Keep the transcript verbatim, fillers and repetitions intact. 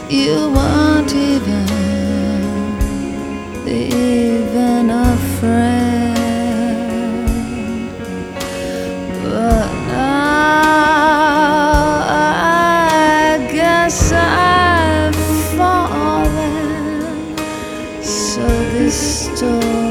You weren't even, even a friend. But now I guess I've fallen. So this story